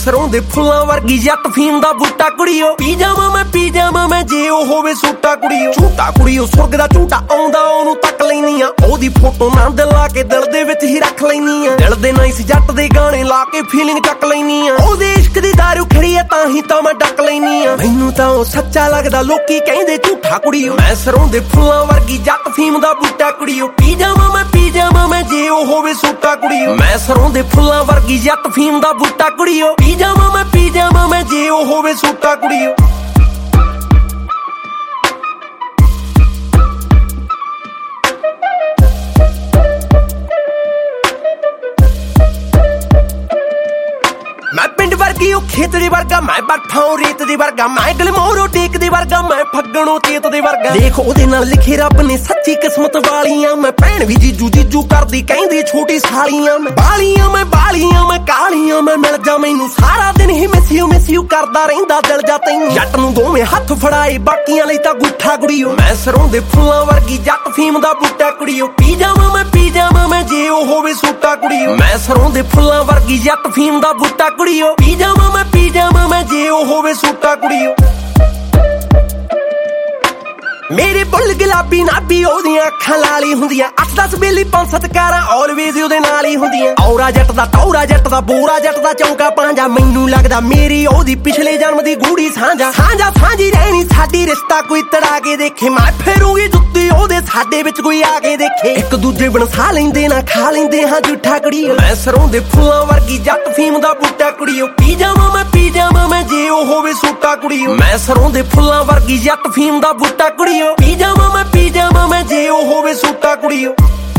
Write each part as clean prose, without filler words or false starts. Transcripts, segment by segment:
ਸਰੋਂ ਦੇ ਫੁੱਲਾਂ ਵਰਗੀ ਜੱਟ ਫੀਮ ਦਾ ਬੂਟਾ ਕੁੜੀਓ। ਪੀ ਜਾਵਾਂ ਮੈਂ ਜੇ ਉਹ ਹੋਵੇ ਸੂਟਾ ਕੁੜੀਓ। ਝੂਟਾ ਕੁੜੀਓ ਸੁਰਗ ਦਾ ਝੂਟਾ ਆਉਂਦਾ ਉਹਨੂੰ ਤੱਕ ਲੈਨੀ ਆ। ਉਹਦੀ ਫੋਟੋ ਨਾ ਦਿਲ ਲਾ ਕੇ ਦਿਲ ਦੇ ਵਿੱਚ ਹੀ ਰੱਖ ਲੈਨੀ ਆ। ਦਿਲ ਦੇ ਨਾਈਸ ਜੱਟ ਦੇ ਗਾਣੇ ਲਾ ਕੇ ਫੀਲਿੰਗ ਚੱਕ ਲੈਨੀ ਆ। ਉਹਦੇ ਇਸ਼ਕ ਦੀ ਦਾਰੂ ਖੜੀ ਆ ਤਾਂ ਹੀ ਤਾਂ ਮੈਂ ਡੱਕ ਲੈਨੀ ਆ। ਮੈਨੂੰ ਤਾਂ ਉਹ ਸੱਚਾ ਲੱਗਦਾ ਲੋਕੀ ਕਹਿੰਦੇ ਝੂਠਾ ਕੁੜੀਓ। ਮੈਂ ਸਰੋਂ ਦੇ ਫੁੱਲਾਂ ਵਰਗੀ ਜੱਟ ਫੀਮ ਦਾ ਬੂਟਾ ਕੁੜੀਓ। ਪੀ ਜਾਵਾਂ ਮੈਂ ਜੇ ਉਹ ਹੋਵੇ ਸੂਟਾ ਕੁੜੀਓ। ਮੈਂ ਸਰੋਂ ਦੇ ਫੁੱਲਾਂ ਵਰਗੀ ਜੱਟ ਫੀਮ ਦਾ ਬੂਟਾ ਕੁੜੀਓ। ਪੀ ਜਾਵਾਂ ਮੈਂ ਜੇ ਉਹ ਹੋਵੇ ਸੂਟਾ ਕੁੜੀਓ। ਮੈਂ ਪਿੰਡ ਵਰਗੀ ਉਹ ਖੇਤ ਦੇ ਵਰਗਾ, ਮੈਂ ਬਰਫਾਂ ਰੇਤ ਦੇ ਵਰਗਾ, ਮੈਂ ਗਲਮੋਰੋ ਟੇਕ ਦੇ ਵਰਗਾ, ਮੈਂ ਫੱਗਣੋਂ ਤੇਤ ਦੇ ਵਰਗਾ। ਦੇਖ ਉਹਦੇ ਨਾਲ ਲਿਖੇ ਰੱਬ ਨੇ ਸੱਚੀ ਕਿਸਮਤ ਵਾਲੀਆਂ। ਮੈਂ ਭੈਣ ਵੀ ਜੀਜੂ ਕਰਦੀ ਕਹਿੰਦੀ ਛੋਟੀ ਸਾਲੀਆਂ। ਮੈਂ ਬਾਲੀਆਂ ਮੈਂ ਕਾਲੀਆਂ, ਮੈਂ ਮਿਲ ਜਾ ਮੈਨੂੰ ਸਾਰਾ ਦਿਨ ਹੀ ਮਿਸ ਯੂ ਕਰਦਾ ਰਹਿੰਦਾ ਦਿਲ ਜਾ ਤੈਨੂੰ। ਜੱਟ ਨੂੰ ਦੋਵੇਂ ਹੱਥ ਫੜਾਏ ਬਾਕੀਆਂ ਲਈ ਤਾਂ ਗੁੱਠਾ ਕੁੜੀਓ। ਮੈਂ ਸਰੋਂ ਦੇ ਫੁੱਲਾਂ ਵਰਗੀ ਜੱਟ ਫੀਮ ਦਾ ਬੂਟਾ ਕੁੜੀਓ। ਪੀ ਜਾਵਾਂ ਮੈਂ ਜੇ ਉਹ ਹੋਵੇ ਸੂਟਾ ਕੁੜੀਓ। ਮੈਂ ਸਰੋਂ ਦੇ ਫੁੱਲਾਂ ਵਰਗੀ ਜੱਟ ਫੀਮ ਦਾ ਬੂਟਾ ਕੁੜੀਓ। ਪੀ ਜਾਵਾਂ ਮੈਂ ਜੇ ਉਹ ਹੋਵੇ ਸੂਟਾ ਕੁੜੀਓ। ਮੇਰੇ ਬੁੱਲ ਗੁਲਾਬੀ ਨਾਬੀ ਉਹਦੀਆਂ ਅੱਖਾਂ ਲਾਲੀ ਹੁੰਦੀਆਂ। 8-10 ਬੇਲੀ 5-7 ਕਾਰਾਂ ਆਲਵੇਜ਼ ਉਹਦੇ ਨਾਲ ਹੀ ਹੁੰਦੀਆਂ। ਔਰਾ ਜੱਟ ਦਾ ਟੌਰਾ ਜੱਟ ਦਾ ਬੋਰਾ ਜੱਟ ਦਾ ਚੌਂਕਾ ਪਾਂਜਾ। ਮੈਨੂੰ ਲੱਗਦਾ ਮੇਰੀ ਉਹਦੀ ਪਿਛਲੇ ਜਨਮ ਦੀ ਗੂੜੀ ਸਾਂਝੀ ਰਹਿਣੀ ਸਾਡੀ। ਰਿਸ਼ਤਾ ਕੋਈ ਤੜਾ ਕੇ ਦੇਖੇ ਮੈਂ ਫੇਰੂਗੀ ਜੁੱਤੀ ਉਹਦੇ ਸਾਡੇ ਵਿੱਚ ਕੋਈ ਆ ਕੇ ਦੇਖੇ। ਇੱਕ ਦੂਜੇ ਬਣਸਾ ਲੈਂਦੇ ਨਾ ਖਾ ਲੈਂਦੇ ਹਾਂ ਝੂਠਾ ਕੁੜੀਓ। ਮੈਂ ਸਰੋਂ ਦੇ ਫੁੱਲਾਂ ਵਰਗੀ ਜੱਟ ਫੀਮ ਦਾ ਬੂਟਾ ਕੁੜੀਓ। ਪੀ ਜਾਵਾਂ ਮੈਂ ਜੇ ਉਹ ਹੋਵੇ ਸੂਟਾ ਕੁੜੀਓ। ਮੈਂ ਸਰੋਂ ਦੇ ਫੁੱਲਾਂ ਵਰਗੀ ਜੱਟ ਫੀਮ ਦਾ ਬੂਟਾ ਕੁੜੀਓ। ਪੀ ਜਾਵਾਂ ਮੈਂ ਜੇ ਉਹ ਹੋਵੇ ਸੂਟਾ ਕੁੜੀਓ।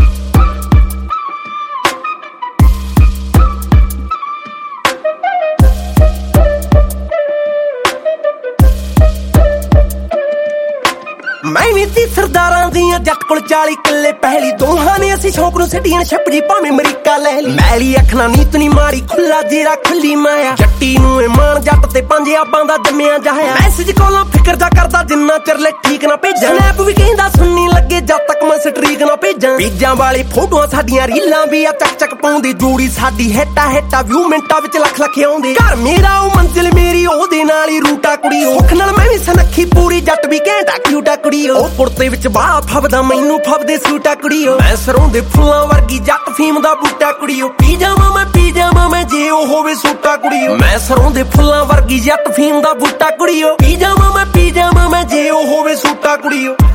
ਮੈਂ ਵੀ ਤੀ ਸਰਦਾਰਾਂ ਦੀਆਂ ਜੱਟ ਕੋਲ 40 ਕਿੱਲੇ ਪਹਿਲੀ। ਦੋਹਾਂ ਨੇ ਅਸੀਂ ਸ਼ੌਕ ਨੂੰ ਸਿੱਟੀਆਂ ਛੱਪੜੀ ਭਾਵੇਂ ਅਮਰੀਕਾ ਲੈ ਲਈ। ਮੈਲੀ ਅੱਖਾਂ ਨੀਤ ਨੀ ਮਾਰੀ ਖੁੱਲਾ ਜੇਰਾ ਖੁੱਲੀ ਮਾਇਆ। ਜੱਟੀ ਨੂੰ ਇਹ ਮਾਣ ਜੱਟ ਤੇ 5 ਆਬਾਂ ਦਾ ਜੰਮਿਆ ਜਾਇਆ। ਮੈਸੇਜ ਕੋਲੋਂ ਫਿਕਰ ਜਾ ਕਰਦਾ ਜਿੰਨਾ ਚਿਰ ਲੈ ਠੀਕ ਨਾ ਭੇਜਾਂ। ਸਨੈਪ ਵੀ ਕਹਿੰਦਾ ਸੁਣਨੀ ਲੱਗੇ ਜਦ ਤੱਕ ਮੈਂ ਸਟਰੀਕ ਨਾ ਭੇਜਾਂ। ਬੀਜਾਂ ਵਾਲੀ ਫੋਟੋਆਂ ਸਾਡੀਆਂ ਰੀਲਾਂ ਵੀ ਆ ਚੱਕ ਪਾਉਂਦੀ। ਜੋੜੀ ਸਾਡੀ ਹਿੱਟਾ ਵਿਊ ਮਿੰਟਾਂ ਵਿੱਚ ਲੱਖ ਆਉਂਦੇ। ਘਰ ਮੇਰਾ ਉਹ ਮੰਜ਼ਿਲ ਮੇਰੀ ਉਹਦੇ ਨਾਲ ਹੀ ਰੂਟਾ ਕੁੜੀਓ। ਸੁੱਖ ਨਾਲ ਮੈਂ ਵੀ ਸਨੱਖੀ ਪੂਰੀ ਜੱਟ ਵੀ ਘੈਂਟਾ ਕਿਊਟਾ ਕੁੜੀਓ। ਉਹ ਕੁੜਤੇ ਵਿੱਚ ਬਾਹਲਾ ਫੱਬਦਾ ਮੈਨੂੰ ਫੱਬਦੇ ਸੂਟਾ ਕੁੜੀਓ। ਮੈਂ ਸਰੋਂ ਦੇ ਫੁੱਲਾਂ ਵਰਗੀ ਜੱਟ ਫੀਮ ਦਾ ਬੂਟਾ ਕੁੜੀਓ। ਪੀ ਜਾਵਾਂ ਮੈਂ ਜੇ ਉਹ ਹੋਵੇ ਸੂਟਾ ਕੁੜੀਓ। ਮੈਂ ਸਰੋਂ ਦੇ ਫੁੱਲਾਂ ਵਰਗੀ ਜੱਟ ਫੀਮ ਦਾ ਬੂਟਾ ਕੁੜੀਓ। ਪੀ ਜਾਵਾਂ ਮੈਂ ਜੇ ਉਹ ਹੋਵੇ ਸੂਟਾ ਕੁੜੀਓ।